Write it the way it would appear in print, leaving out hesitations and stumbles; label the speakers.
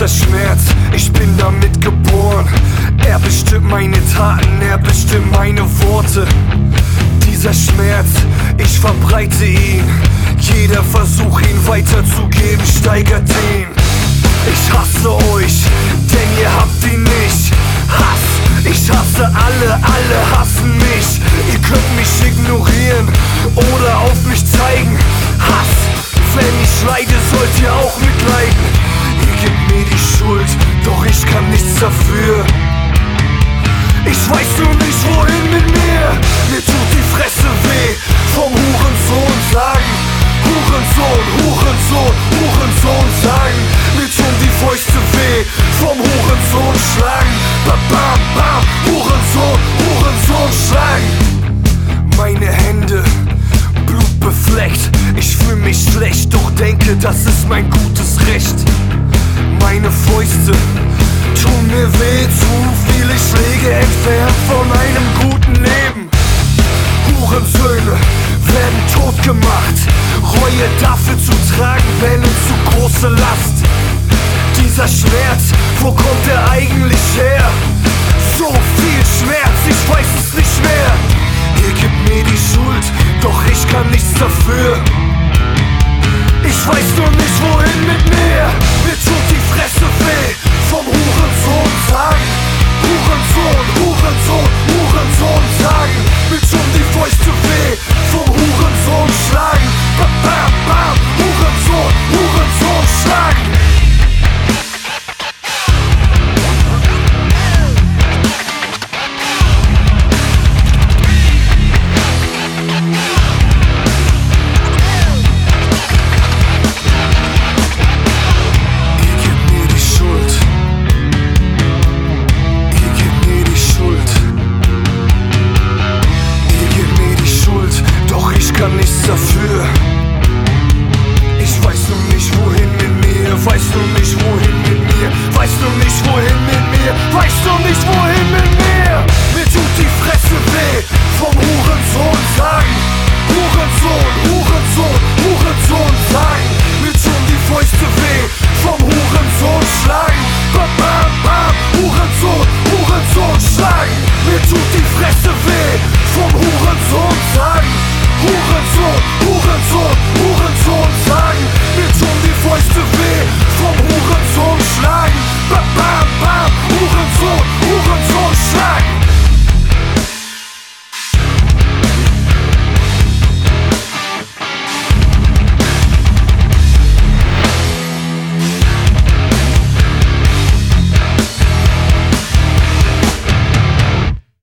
Speaker 1: Dieser Schmerz, ich bin damit geboren. Er bestimmt meine Taten, er bestimmt meine Worte. Dieser Schmerz, ich verbreite ihn. Jeder Versuch, ihn weiterzugeben, steigert ihn. Ich hasse euch, denn ihr habt ihn nicht. Hass, ich hasse alle hassen mich. Ihr könnt mich ignorieren oder auf mich zeigen. Hass, wenn ich leide, sollt ihr auch mitleiden. Ihr gebt mir die Schuld, doch ich kann nichts dafür. Ich weiß nur nicht, wohin mit mir. Mir tut die Fresse weh, vom Hurensohn sagen. Hurensohn, Hurensohn, Hurensohn sagen. Mir tun die Fäuste weh, vom Hurensohn schlagen. Bam, bam, bam, Hurensohn, Hurensohn schlagen. Meine Hände, blutbefleckt. Ich fühl mich schlecht, doch denke, das ist mein gutes Recht. Meine Fäuste tun mir weh, zu viele Schläge entfernt von einem guten Leben. Hurensöhne werden tot gemacht, Reue dafür zu tragen, wäre zu große Last. Dieser Schmerz, wo kommt er eigentlich her? So viel Schmerz, ich weiß